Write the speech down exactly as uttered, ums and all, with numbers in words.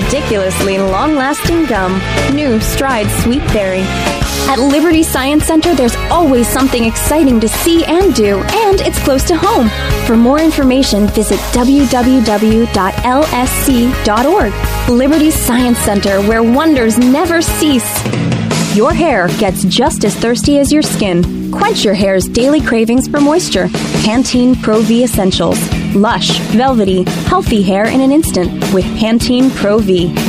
ridiculously long-lasting gum. New Stride Sweet Berry. At Liberty Science Center, there's always something exciting to see and do, and it's close to home. For more information, visit w w w dot l s c dot org. Liberty Science Center, where wonders never cease. Your hair gets just as thirsty as your skin. Quench your hair's daily cravings for moisture. Pantene Pro V Essentials. Lush, velvety, healthy hair in an instant with Pantene Pro V.